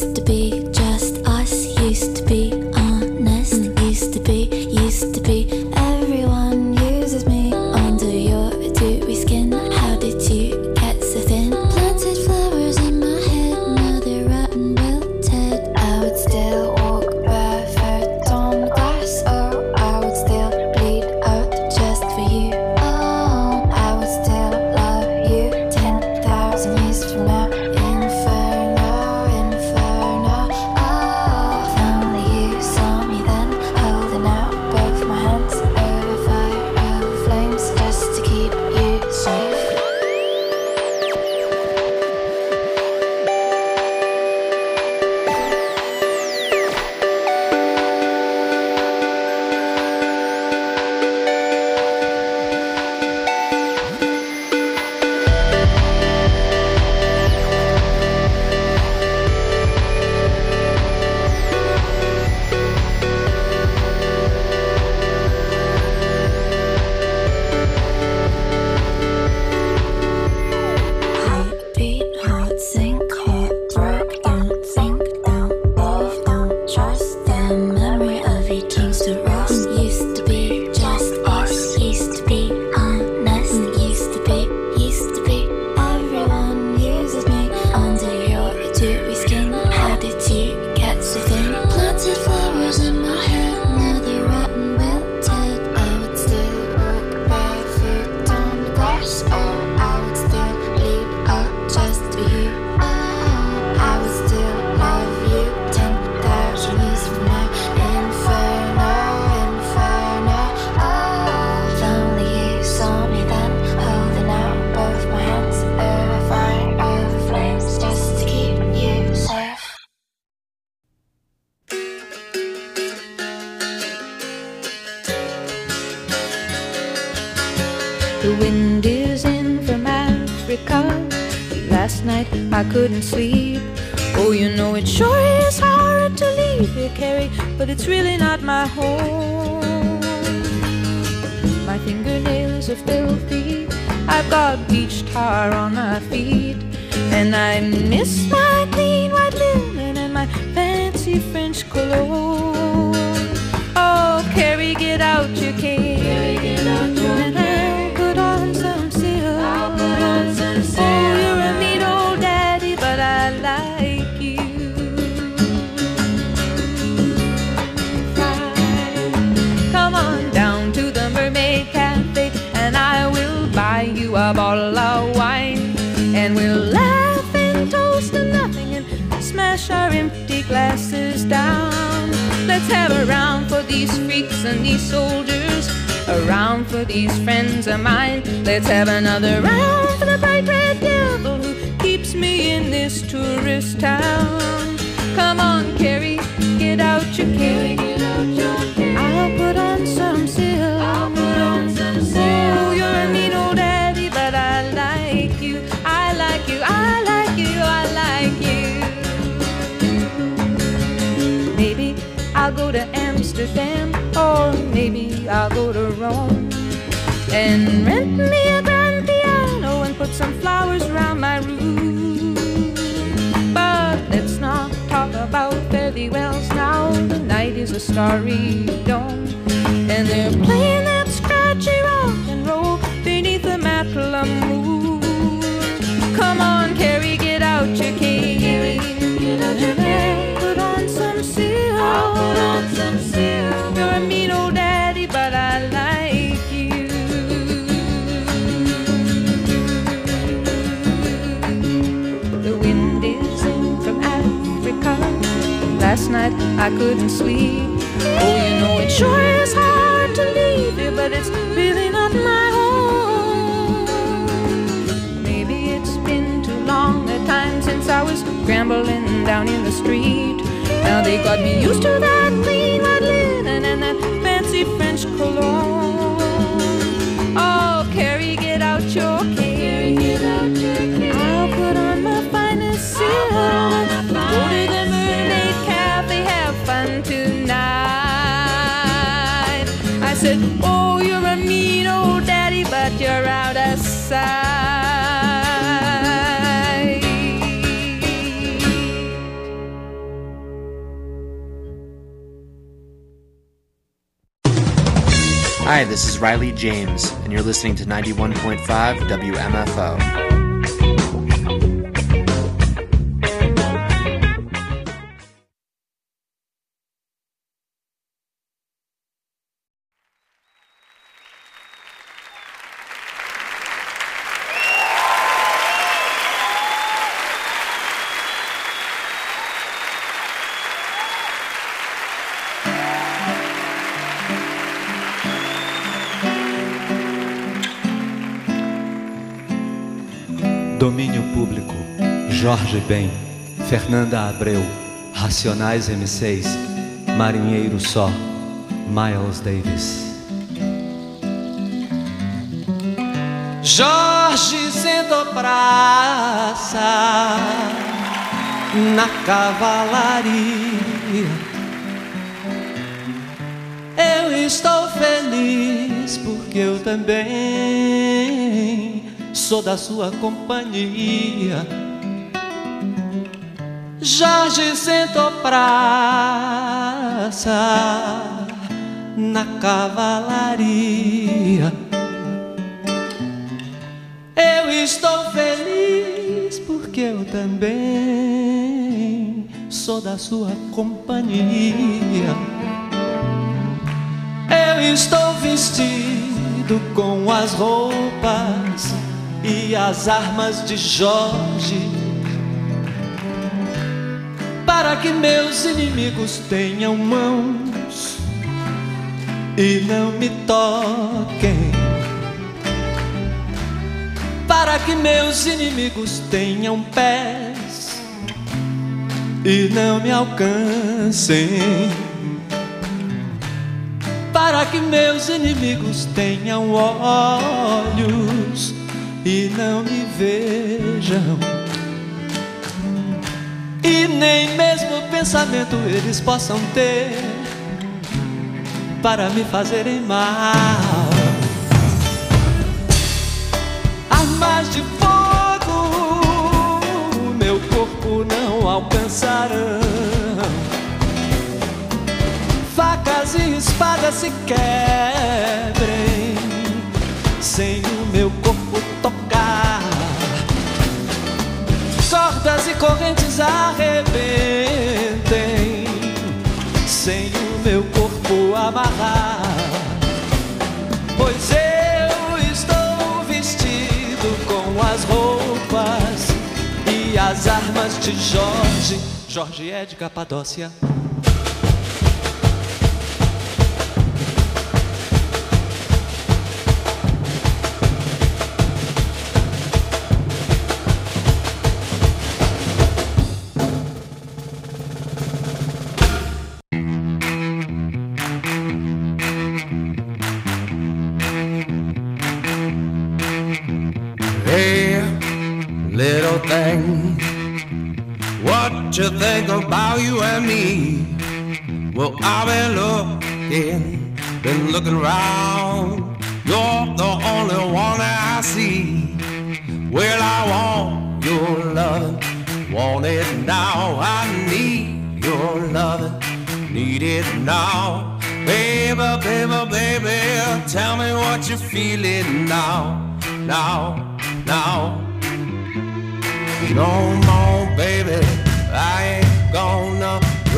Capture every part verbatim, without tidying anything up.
Used to be just us, used to be honest, used to be, used to be. Everyone uses me under your dewy skin. How did you get so thin? Planted flowers in my head, now they're rotten, wilted. I would still walk barefoot on the grass. Oh, I would still bleed out just for you. Oh, I would still love you ten thousand years from now. Inferno, inferno. Oh, if only you saw me then, holding out both my hands over fire, over flames, just to keep you safe. Heartbeat, heart sink, heart throb. Don't think, don't love, don't trust. The memory of you turns to rust. Used to be just us, used to be honest, used to be, used to be. Everyone uses me under your dewy skin. How did you get so thin? Planted flowers in my head, now they're rotten, wilted. I would still walk barefoot on the grass. Oh, I would still bleed out just for you. Oh, I would still love you ten thousand years from now. Inferno, inferno. Oh, if only you saw me then, holding out both my hands over fire, over flames, just to keep you safe. The wind is in from Africa. Last night I couldn't sleep. Oh, you know it sure is hard to leave here, Carrie, but it's really not my home. My fingernails are filthy. I've got beach tar on my feet, and I miss my clean white linen and my fancy French cologne. Oh, Carrie, get out your cane. Carrie, get out your cane. And put on some silk. I'll put on some silk. Oh, you're a neat old daddy, but I like you. Fine. Come on down to the Mermaid Cafe, and I will buy you a bottle of wine, and we'll laugh and toast to nothing and smash our empty glasses down. Let's have a round for these freaks and these soldiers, a round for these friends of mine. Let's have another round for the bright red devil who keeps me in this tourist town. Come on, Carrie, get out your cane. I'll put on some silk. I'll put on some silk. Oh, you're a mean old daddy, but I like you. I like you. I like you. I like you. Maybe I'll go to Amsterdam, or maybe I'll go to Rome, and rent me a grand piano and put some flowers around my room. But let's not talk about fare thee wells now. The night is a starry dome, and they're playing that scratchy rock and roll beneath the Matla moon. Come on, Carrie, get out your cane. Get out your cane. Put on some silk. I'll put on some silk. You're a mean old daddy, but I like you. The wind is in from Africa. Last night I couldn't sleep. Oh, you know it sure is hard to leave here, but it's really not my home. Maybe it's been too long a time since I was scrambling down in the street. Now they got me used to that clean white linen and that fancy French cologne. Oh, Carrie, get out your cane. I'll put on my finest silk. Go to the Mermaid Cafe, have fun tonight. I said, oh, you're a mean old daddy, but you're out of sight. Hi, this is Riley James, and you're listening to ninety-one point five W M F O. Domínio Público, Jorge Ben, Fernanda Abreu, Racionais M seis, Marinheiro Só, Miles Davis. Jorge sendo praça na cavalaria, eu estou feliz porque eu também sou da sua companhia. Jorge sentou praça na cavalaria, eu estou feliz porque eu também sou da sua companhia. Eu estou vestido com as roupas e as armas de Jorge, para que meus inimigos tenham mãos e não me toquem, para que meus inimigos tenham pés e não me alcancem, para que meus inimigos tenham olhos e não me vejam, e nem mesmo pensamento eles possam ter para me fazerem mal. Armas de fogo meu corpo não alcançarão, facas e espadas se quebrem sem o meu corpo tocar, cordas e correntes arrebentem sem o meu corpo amarrar, pois eu estou vestido com as roupas e as armas de Jorge. Jorge é de Capadócia. Little thing, what you think about you and me? Well, I've been looking, been looking around. You're the only one that I see. Well, I want your love, want it now. I need your love, need it now. Baby, baby, baby, tell me what you're feeling now, now, now. No more, baby, I ain't gonna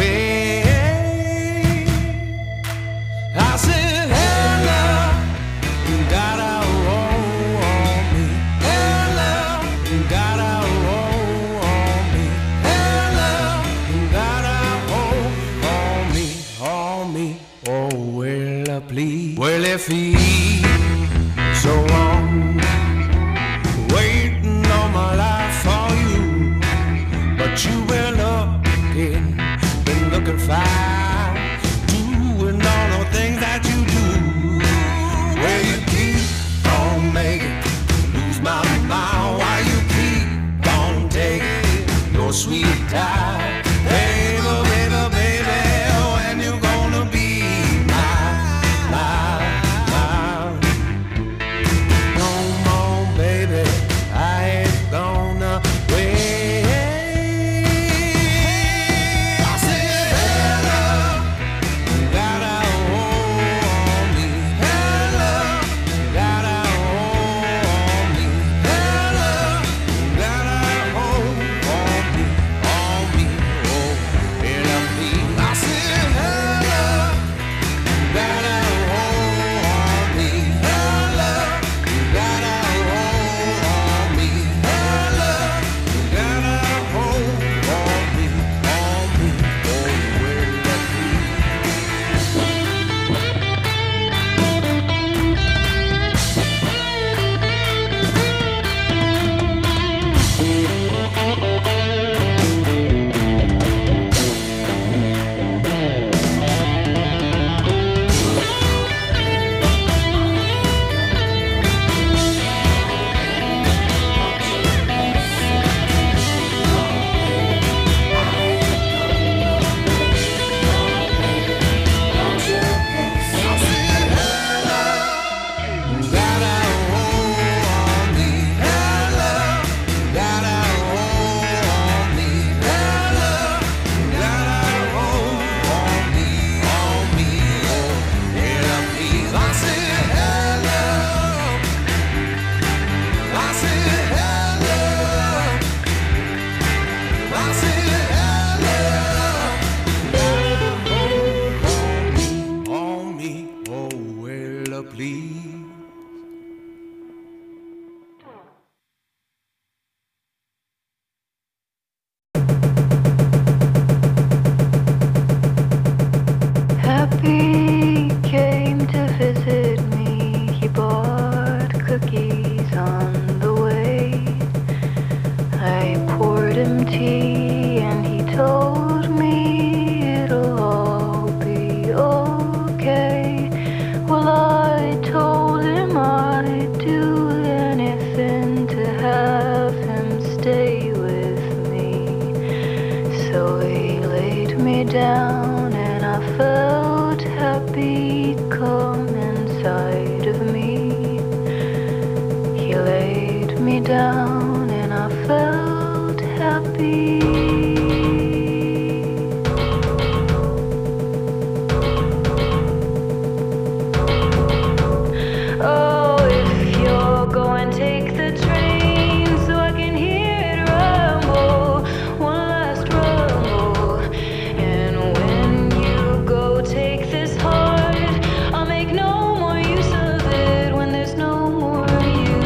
wait. I said, hey, love, you gotta roll on me. Hey, love, you gotta roll on me. Hey, love, you gotta hold on me, on me. Oh, well, please. Well, if he so long, waiting all my life for you, but you been looking, been looking fine, doing all the things that you do. Well, you keep on making lose my mind, why you keep on taking your sweet time, baby, baby, baby, when you gonna be mine, mine, mine. No more, baby, I ain't gonna wait. I said, hey, love, laid me down and I felt happy come inside of me. He laid me down and I felt happy. Oh, if you're going, take the train so I can hear it rumble, one last rumble. And when you go, take this heart. I'll make no more use of it when there's no more you.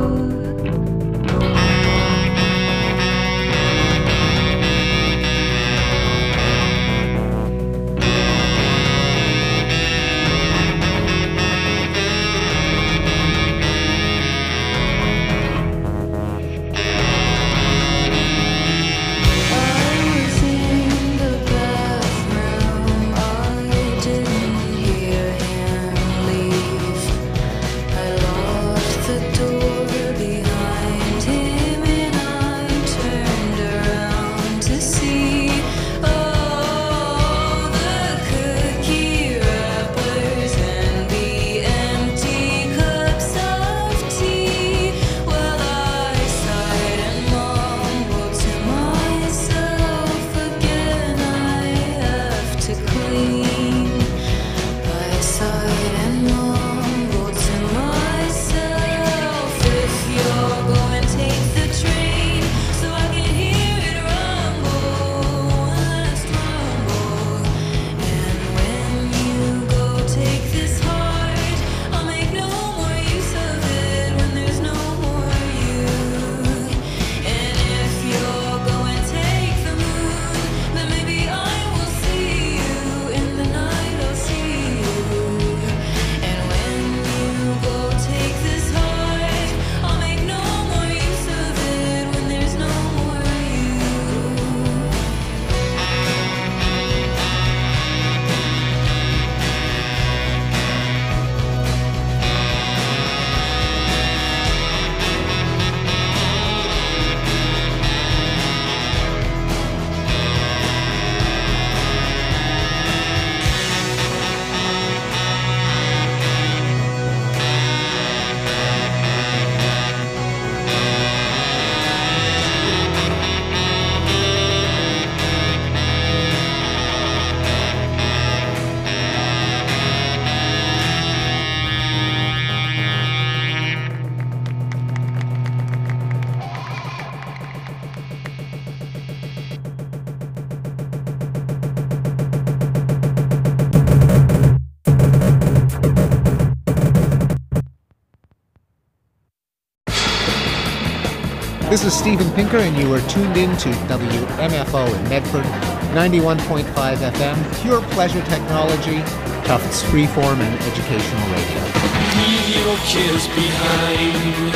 This is Steven Pinker, and you are tuned in to W M F O in Medford, ninety-one point five F M, pure pleasure technology, Tufts freeform and educational radio. Leave your cares behind.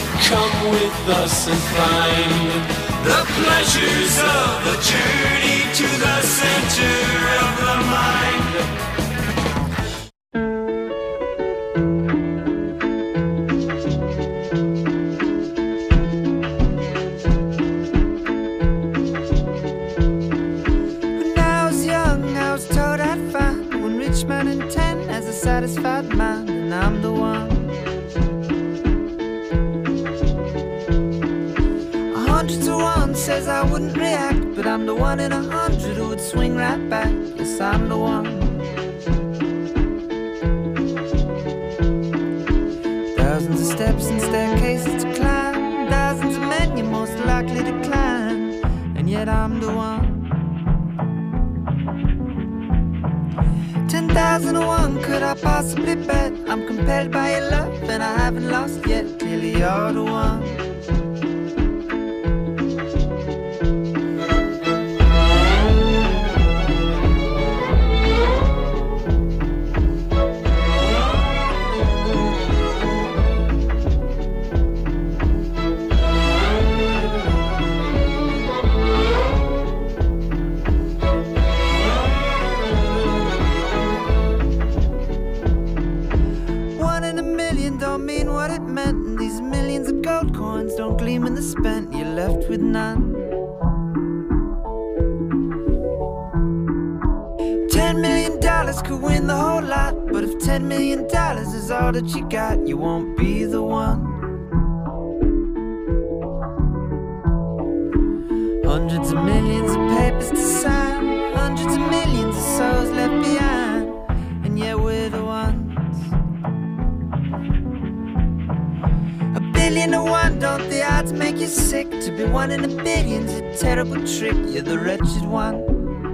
Come with us and find the pleasures of the journey to the center of the mind. Satisfied mind, and I'm the one. A hundred to one says I wouldn't react, but I'm the one in a hundred who would swing right back. Yes, I'm the one. Thousands of steps and staircases to climb, thousands of men you're most likely to climb, and yet I'm the one. Ten thousand to one, could I possibly bet? I'm compelled by your love and I haven't lost yet. Clearly you're the one. Don't gleam in the spent, you're left with none. dollars could win the whole lot, but if ten million dollars is all that you got, you won't be the one. Hundreds of millions of papers to sign, hundreds of millions of souls left behind, and yet we're the ones. A billion to one, don't the odds make you sick? To be one in a billion's a terrible trick, you're the wretched one.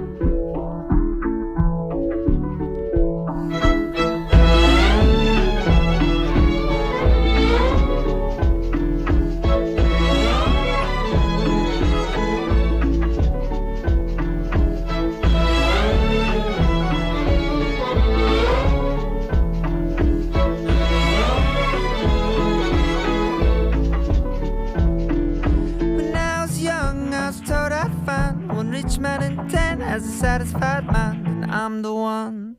Man in ten has a satisfied mind, and I'm the one.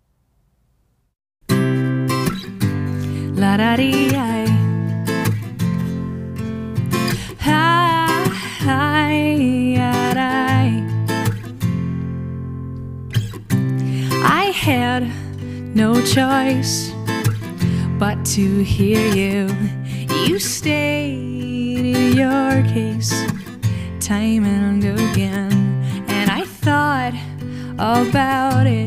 La da dee I, hi hi I. I had no choice but to hear you. You stated your case time and again, and I thought about it.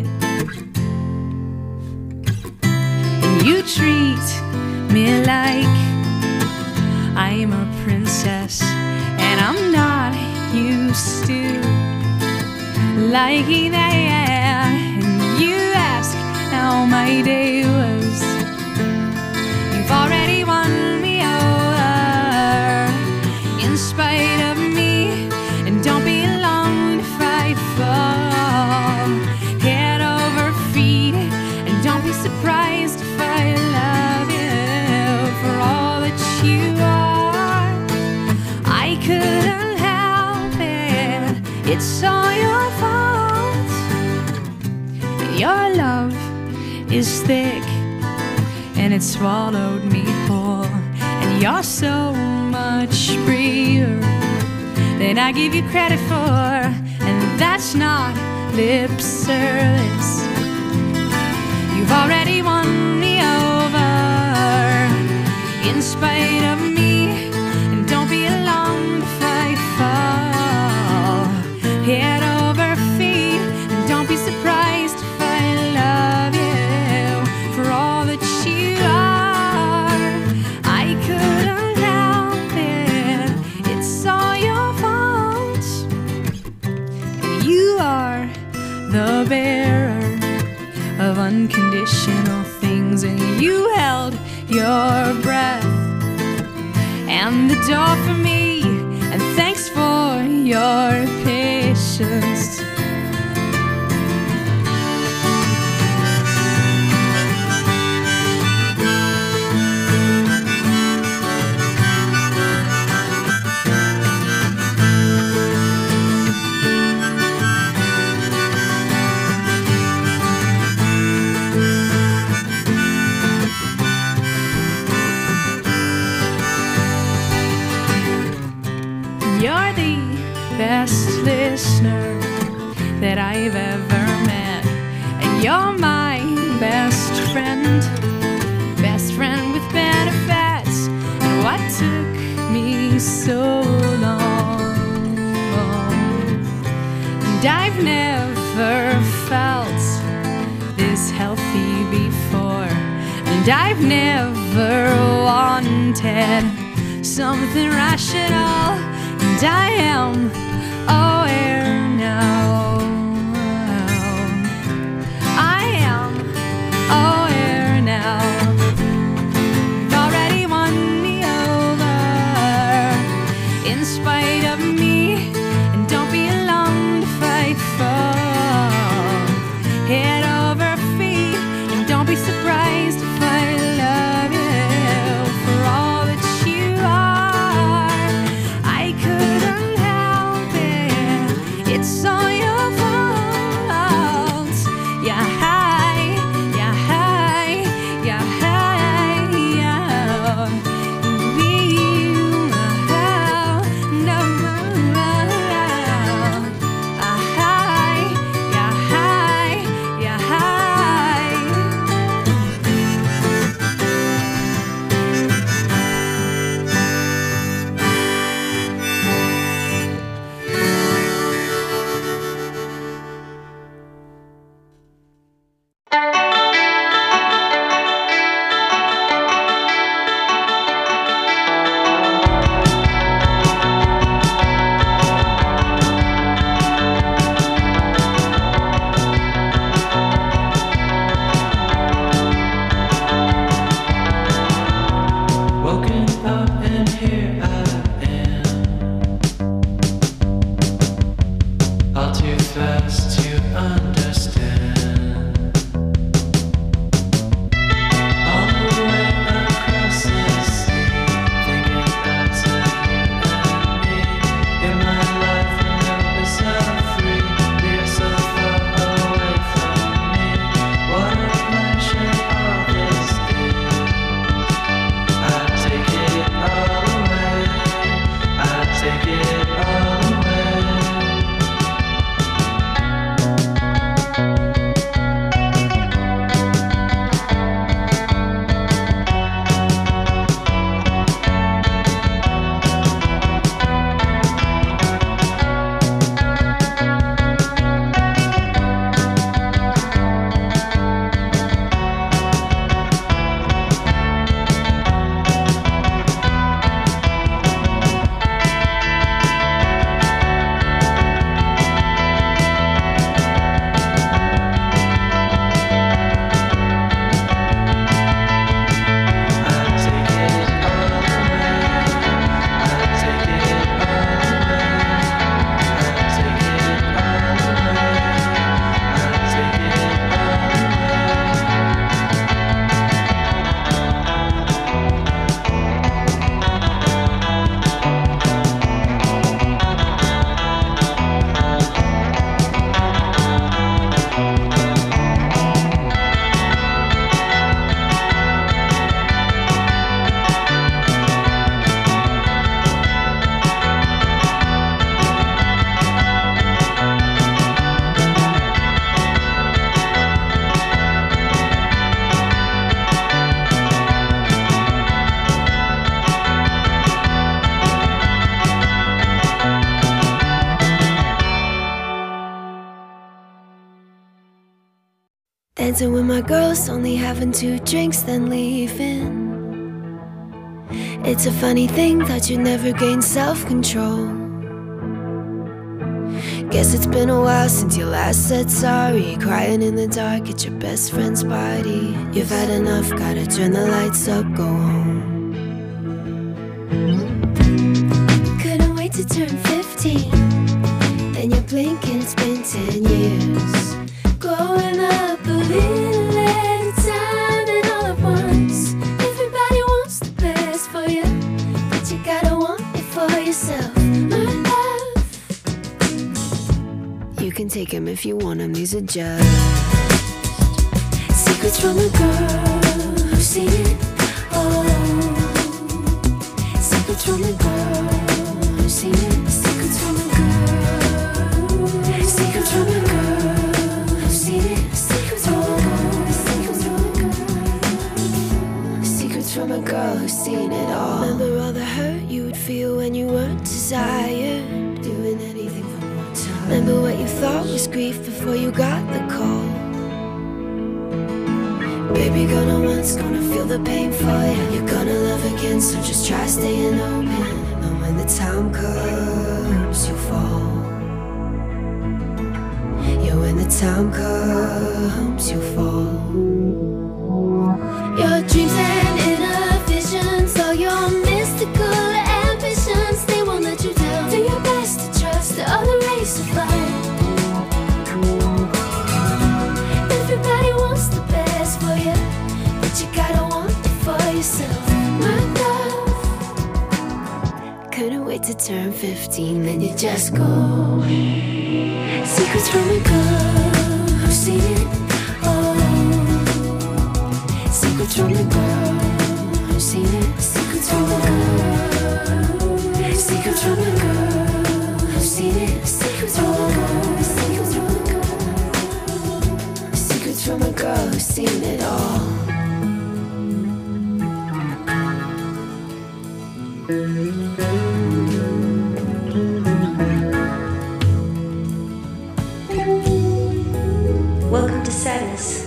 And you treat me like I'm a princess, and I'm not used to liking that. And you ask how my day was. You've already won me over in spite of me, and don't be long if I fall head over feet, and don't be surprised if I love you for all that you are. I couldn't help it, it's all your fault. Your love is thick and it swallowed me whole, and you're so much braver than I give you credit for, and that's not lip service. You've already won me over in spite of me, and don't be alarmed if I fall head over feet, and don't be surprised if I love you for all that you are. I couldn't help it, it's all your fault. And you are the bearer of unconditional things, and you held your breath and the door for me, and thanks for your patience. You're the best listener that I've ever met, and you're my best friend, best friend with benefits. And what took me so long? And I've never felt this healthy before, and I've never wanted something rational. And I am aware now. I am aware now. You've already won me over in spite of me, and don't be alarmed if I fall head over feet, and don't be surprised if I love you for all that you are. I couldn't help it, Dancing with my girls, only having two drinks, then leaving. It's a funny thing that you never gain self-control. Guess it's been a while since you last said sorry. Crying in the dark at your best friend's party. You've had enough, gotta turn the lights up, go home. Couldn't wait to turn fifteen. Then you blink and it's been ten years. Growing up a little at a time and all at once. Everybody wants the best for you, but you gotta want it for yourself, my love. You can take them if you want them, these are just secrets from a girl who's seen it all. Secrets from a girl who's seen it. Secrets from a girl. Secrets from a girl. From a girl who's seen it all. Remember all the hurt you would feel when you weren't desired, doing anything for more time. Remember what you thought was grief before you got the call. Baby, gonna once, gonna feel the pain for you. You're gonna love again, so just try staying open. And when the time comes, you fall. Yeah, when the time comes, you fall. Your dreams and inner visions, all your mystical ambitions, they won't let you down. Do your best to trust the other race of life. Everybody wants the best for you, but you gotta want it for yourself, my love. Couldn't wait to turn fifteen, then you just go. Secrets from a girl who's seen it all. Secrets from a girl who's seen it. Secrets from a girl. Secrets from a girl who's seen it. Secrets from a girl. Secrets from a girl. Secrets from a girl who's seen it all. Welcome to sadness.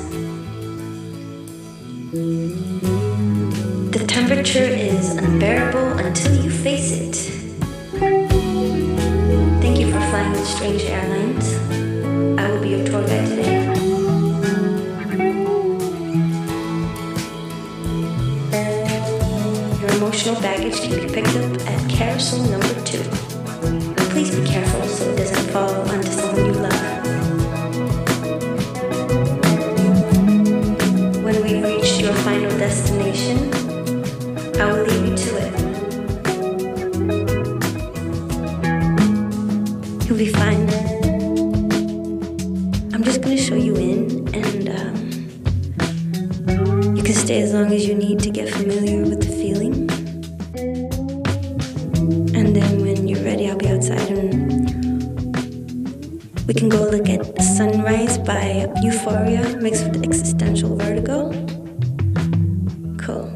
The temperature is unbearable until you face it. Thank you for flying with Strange Airlines. I will be your tour guide today. Your emotional baggage can be picked up at carousel number two. Please be careful so it doesn't fall onto someone you love. I'm just gonna show you in, and um, you can stay as long as you need to get familiar with the feeling. And then when you're ready, I'll be outside and we can go look at Sunrise by Euphoria mixed with Existential Vertigo. Cool.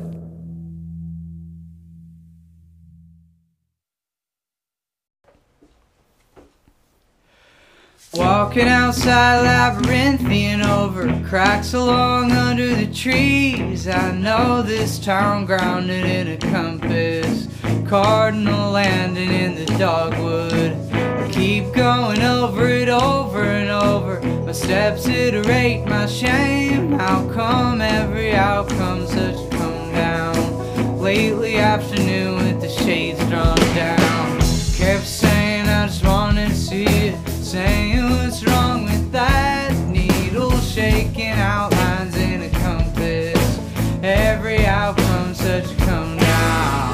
Walking outside labyrinthian over cracks along under the trees. I know this town grounded in a compass, cardinal landing in the dogwood. I keep going over it over and over. My steps iterate my shame. How come every outcome such a come down? Lately afternoon with the shades drawn down. Kept saying I just wanted to see it, saying what's wrong with that needle, shaking outlines in a compass. Every outcome such a come down.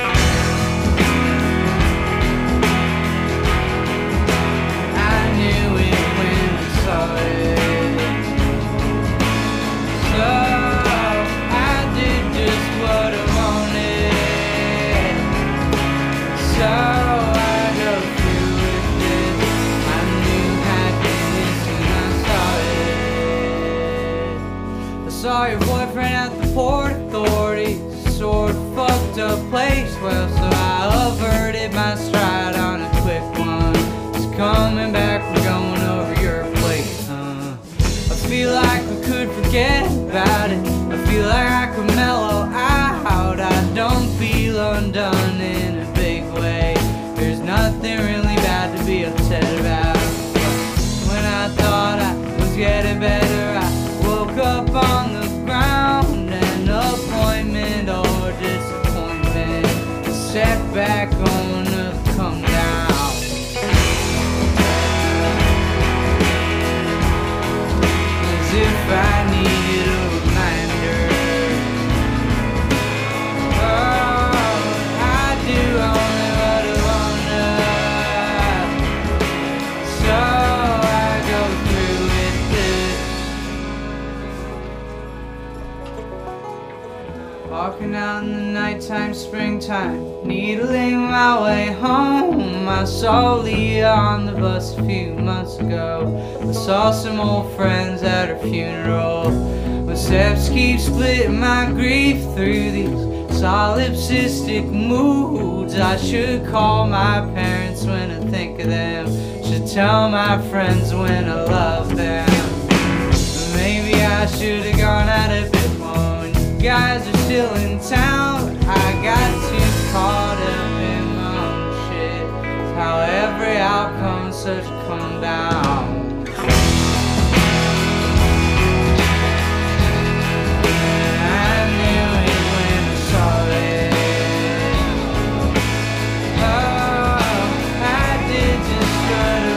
I knew it when I saw it, so I did just what I wanted. So saw your boyfriend at the Port Authority, sort of fucked up place. Well, so I averted my stride on a quick one. Just coming back from going over your place, huh? I feel like we could forget about it. I feel like I could mellow out. I don't feel undone in a big way. There's nothing really bad to be upset about. When I thought I was getting better, I woke up on the ground. An appointment or disappointment, a setback on a come down. As if I needed a reminder. Oh, I do only what I wanna. So walking out in the nighttime, springtime, needling my way home. I saw Leah on the bus a few months ago. I saw some old friends at her funeral. My steps keep splitting my grief through these solipsistic moods. I should call my parents when I think of them. Should tell my friends when I love them. Maybe I should have gone out a bit more. You guys are still in town. I got too caught up in my own shit. It's how every outcome such come down. And I knew it when I saw it. Oh, I did just what I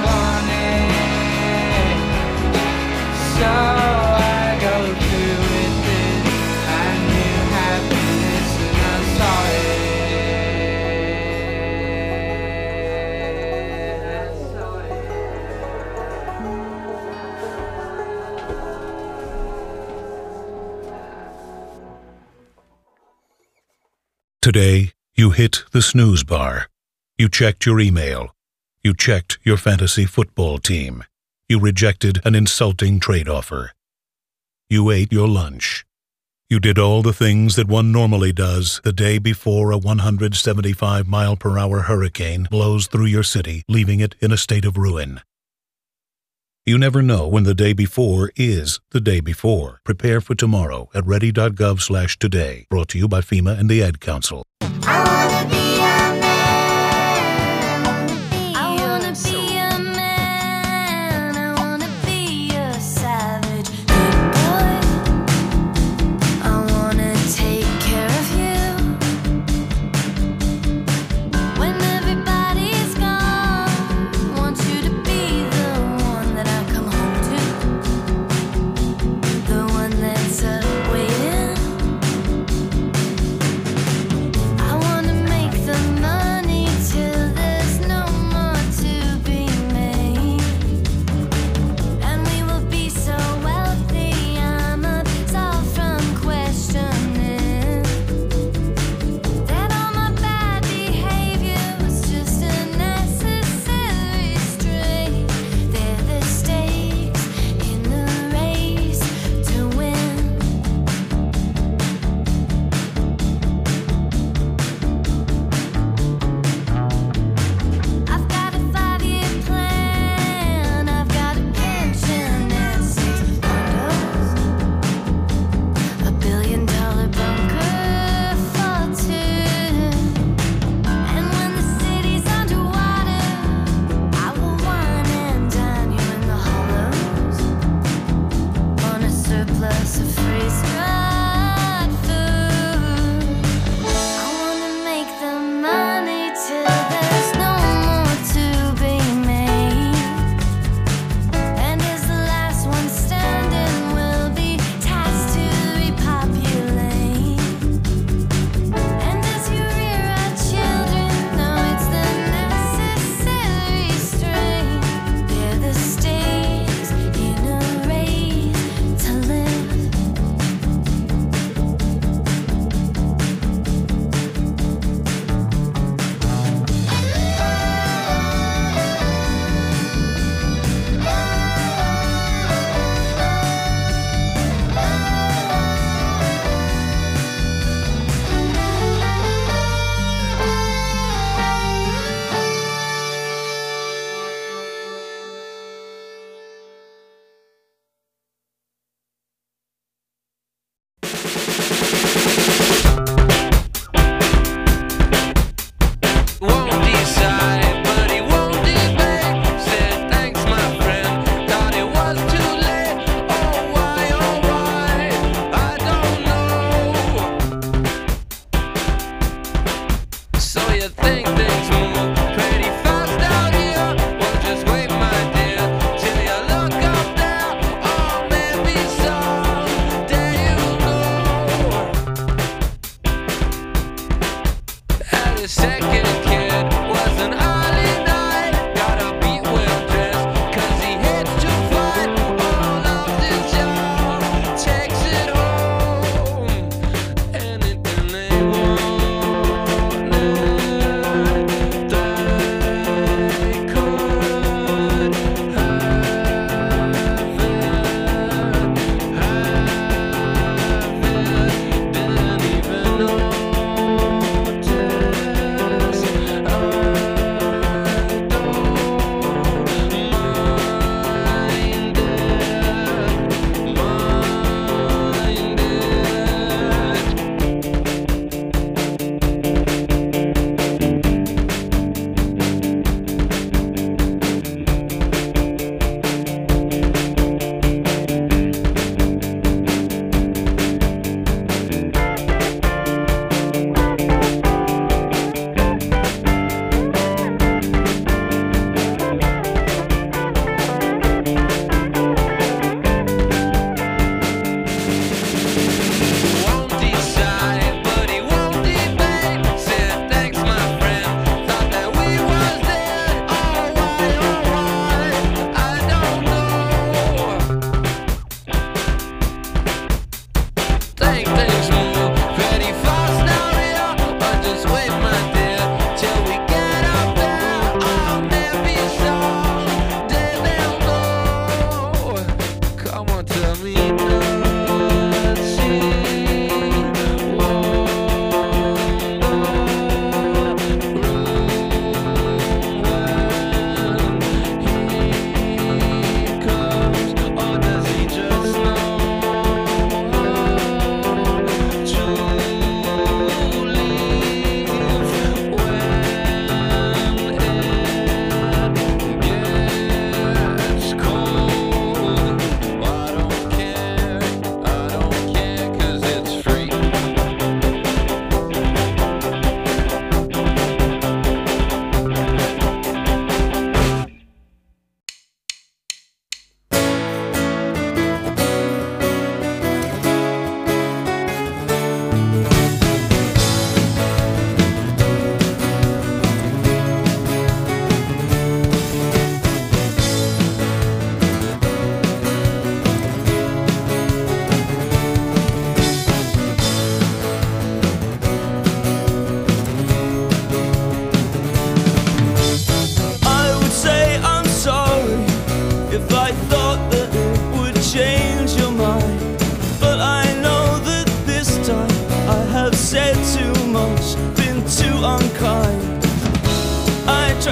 wanted. So today, you hit the snooze bar. You checked your email. You checked your fantasy football team. You rejected an insulting trade offer. You ate your lunch. You did all the things that one normally does the day before a one hundred seventy-five mile per hour hurricane blows through your city, leaving it in a state of ruin. You never know when the day before is the day before. Prepare for tomorrow at ready dot gov slash today. Brought to you by FEMA and the Ad Council. I wanna be a man. I wanna be a man. I wanna be a savage good boy. I wanna take care of you when everybody's gone. Want you to be the one that I come home to, the one that's uh, waiting. I wanna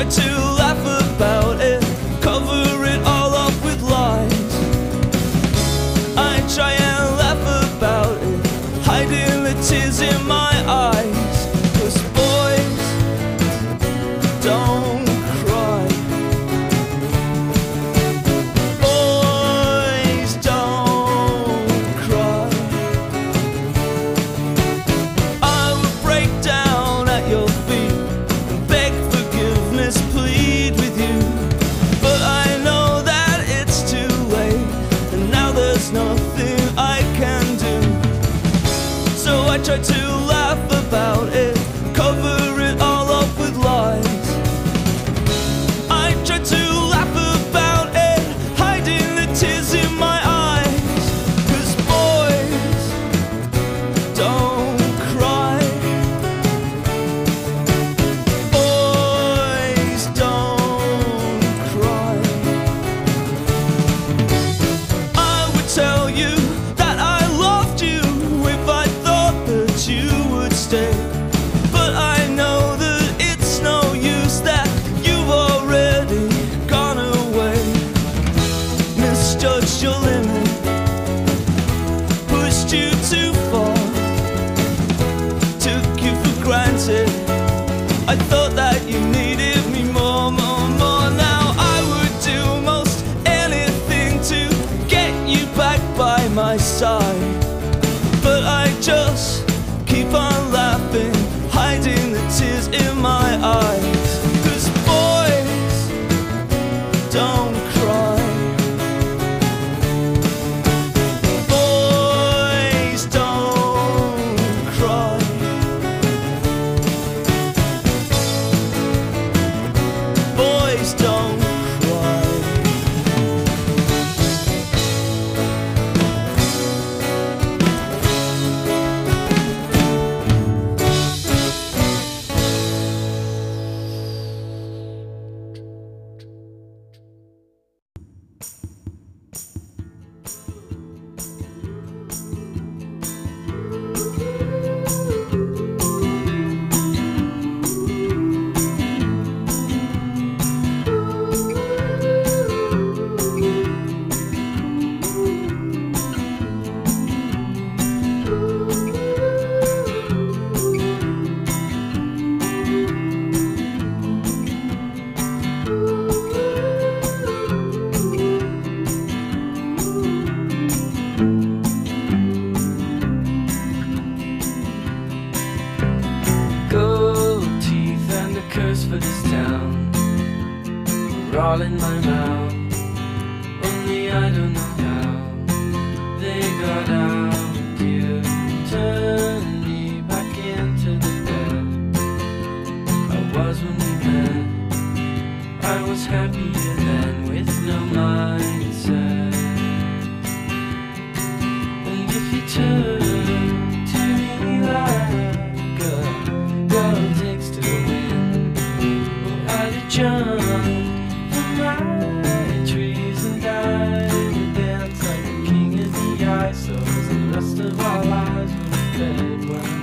try to laugh about it, cover it all up with lies. I try and laugh about it, hiding the tears in my eyes. 'Cause boys don't cry. Boys don't cry. I would break down at your feet and beg forgiveness, plead with you. But I know that it's too late, and now there's nothing I can do. So I try to laugh about it, cover it all up with lies. I try to laugh about it, hiding the tears in my eyes. 'Cause boys don't cry. Boys don't cry. I would tell you that I loved you if I thought that you would stay. But I know that it's no use, that you've already gone away. Misjudged your limit, pushed you too far, took you for granted. I thought that you needed me more, more, more. Now I would do most anything to get you back by my side. But I just keep on laughing, hiding the tears in my eyes. 'Cause boys don't cry. Boys don't cry. Boys don't cry. Gold teeth and a curse for this town are all in my mouth. Only I don't know how they got out. You turned me back into the bed I was when we met. I was happier then with no mindset. And if you turn to me like a girl takes to the wind, well, I'd have jumped from my trees and died and danced like a king of the ice. So as the rest of our lives would have fed well.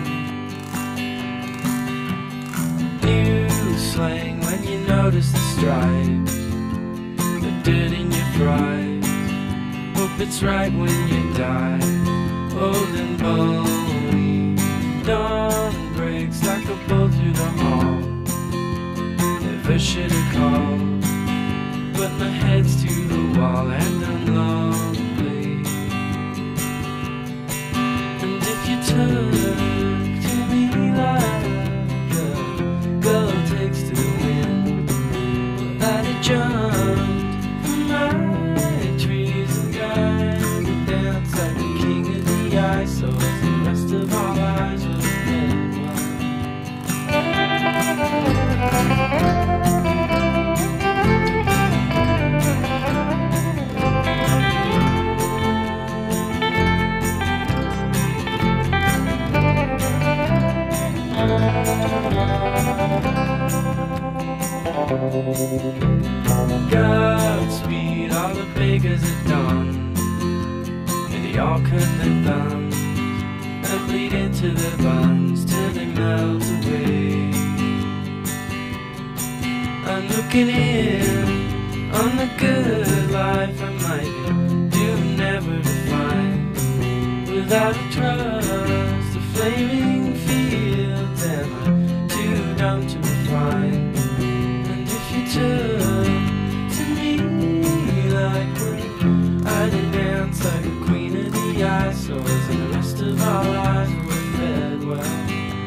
New slang when you notice the stripes, the dirt in your fries. Hope it's right when you die, old and bony. Dawn breaks like a bolt through the hall. Never should have called, but my head's to the wall and I'm lonely. And if you turn to me like a girl takes to the wind, well, I'd have jumped from my trees and died and danced like a king of the ice. So as the rest of our lives would have been well. Godspeed, all the beggars at dawn, and they all cut their thumbs and bleed into their buns till they melt away. And looking in on the good life I might do never to find. Without a trust, the flaming fields am I too dumb to refine. And if you took to me like when I did dance like a queen of the ice, so as the rest of our lives were fed well.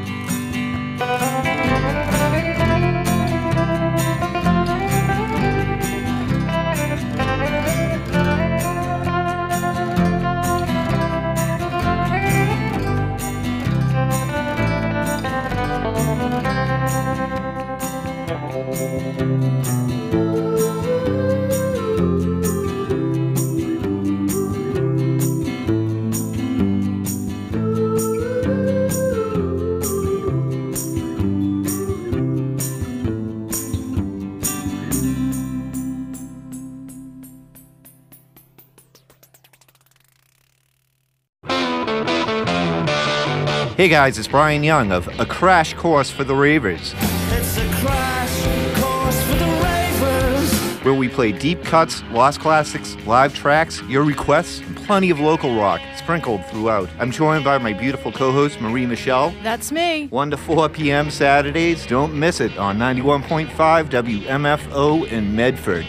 Hey guys, it's Brian Young of A Crash Course for the Ravers, It's a crash course for the ravers. where we play deep cuts, lost classics, live tracks, your requests, and plenty of local rock sprinkled throughout. I'm joined by my beautiful co-host Marie Michelle. That's me. one to four p.m. Saturdays. Don't miss it on ninety-one point five W M F O in Medford.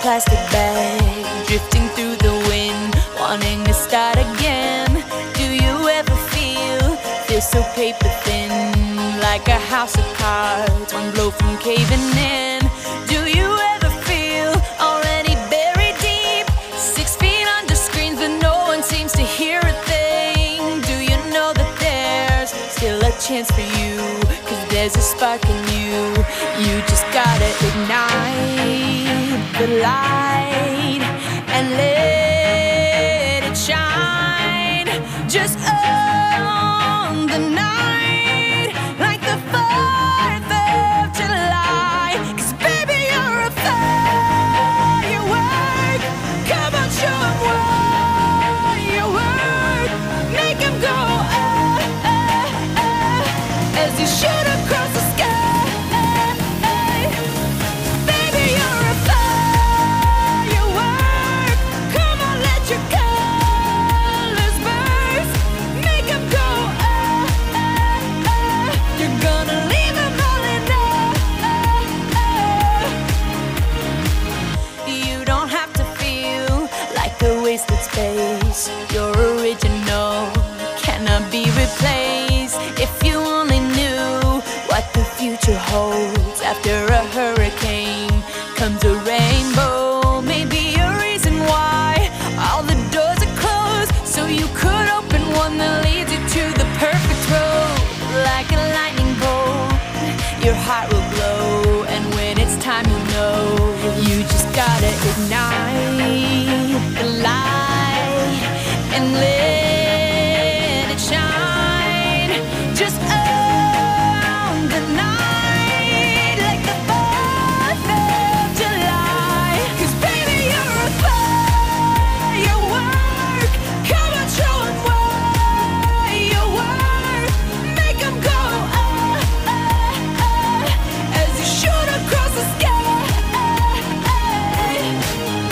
plastic bag, drifting through the wind, wanting to start again. Do you ever feel, feel so paper thin, like a house of cards, one blow from caving in? Do you ever feel already buried deep, six feet under screens but no one seems to hear a thing? Do you know that there's still a chance for you, cause there's a spark in you. You just gotta ignite the light and let it shine. Just own the night like the fourth of July. Cause baby, you're a firework. Come on, show 'em what you work. Make 'em go ah, ah, ah, as you shoot across the sky. Baby, you're a firework. Come on, let your colors burst. Make 'em go ah, ah, ah. You're gonna leave 'em all in awe. You don't have to feel like a wasted space. You're original, cannot be replaced. If you only knew what the future holds. After a hurricane comes a rainbow. Maybe a reason why all the doors are closed, so you could open one that leads you to the perfect road. Like a lightning bolt, your heart will glow, and when it's time you'll know. You just gotta ignite the light and let it shine. Just own the night like the fourth of July. Cause baby, you're a firework. Come on, show 'em what you work. Make 'em go ah, ah, ah, as you shoot across the sky.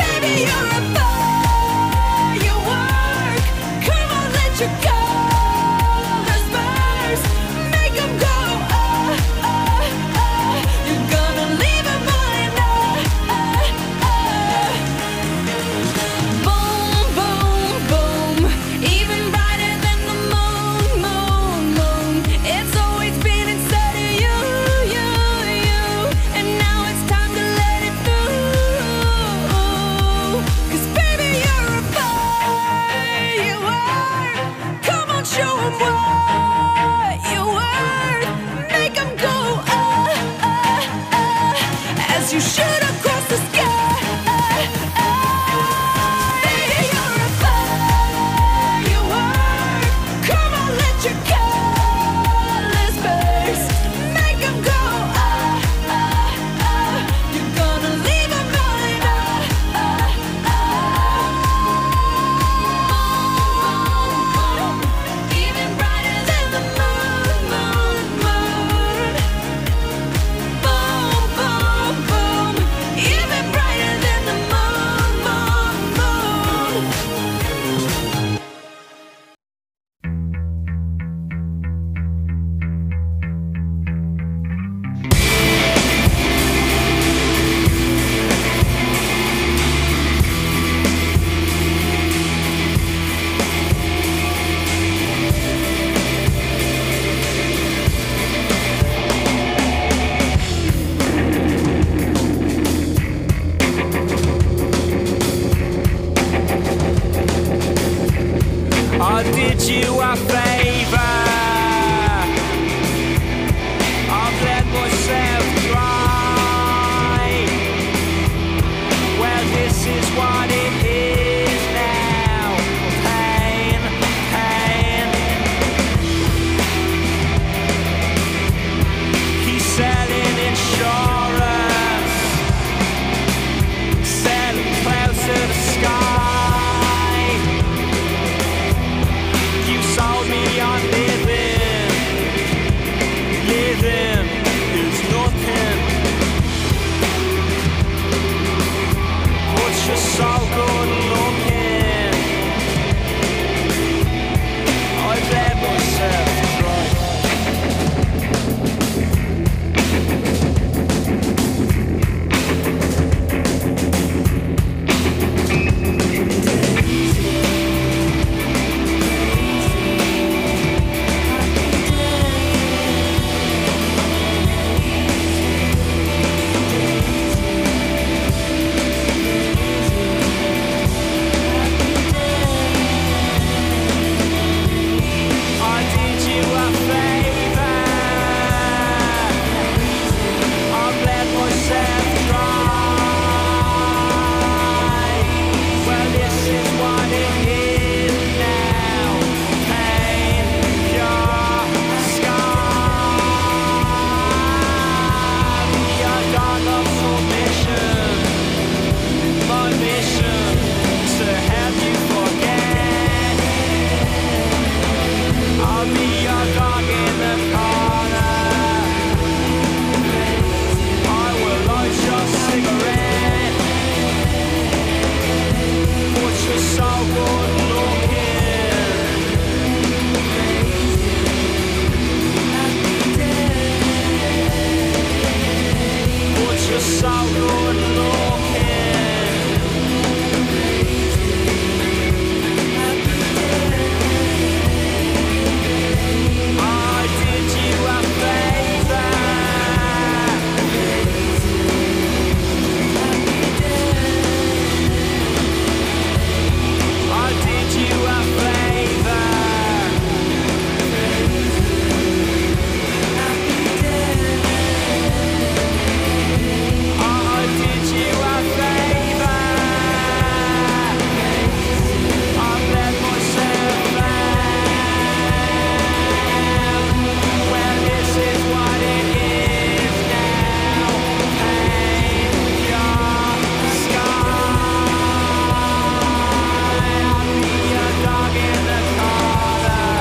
so good looking. I did you a favor. I did you a favor. I did you a favor. I let myself down. Well, this is what it is now. Paint your sky. I'll be your dog in the corner.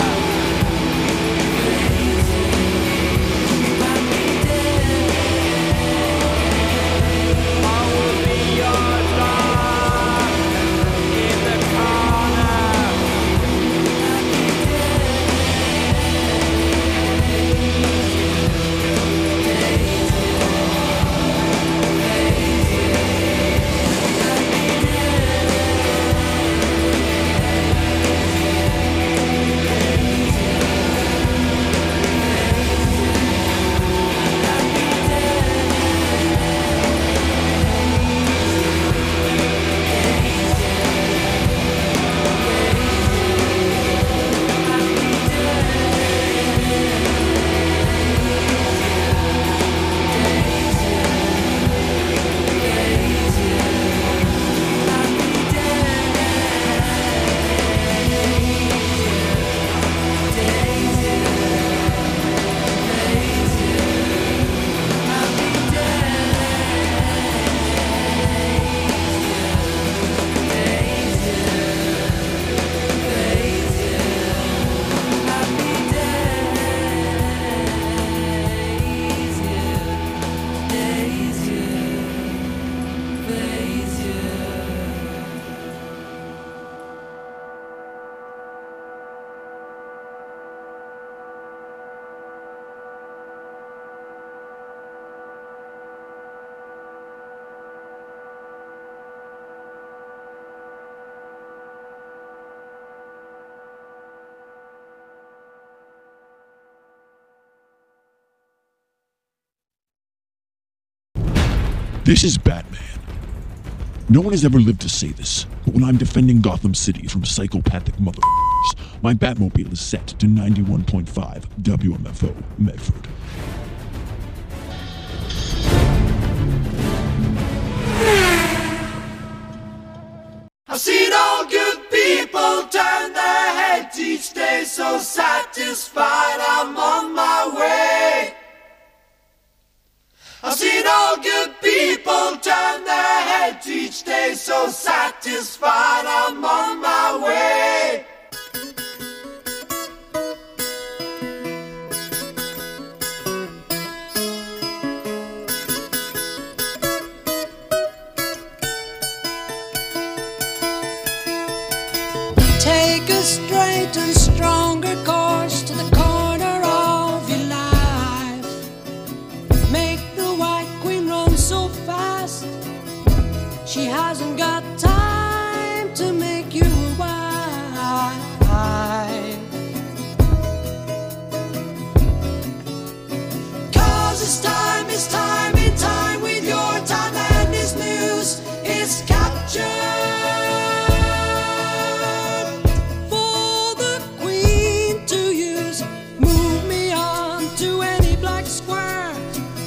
I will be your dog in the corner. This is Batman. No one has ever lived to say this, but when I'm defending Gotham City from psychopathic motherfuckers, my Batmobile is set to ninety-one point five W M F O Medford. I've seen all good people turn their heads each day, so satisfied I'm on my way. I've seen all good people turn their heads each day, so satisfied I'm on my way. Take us straight and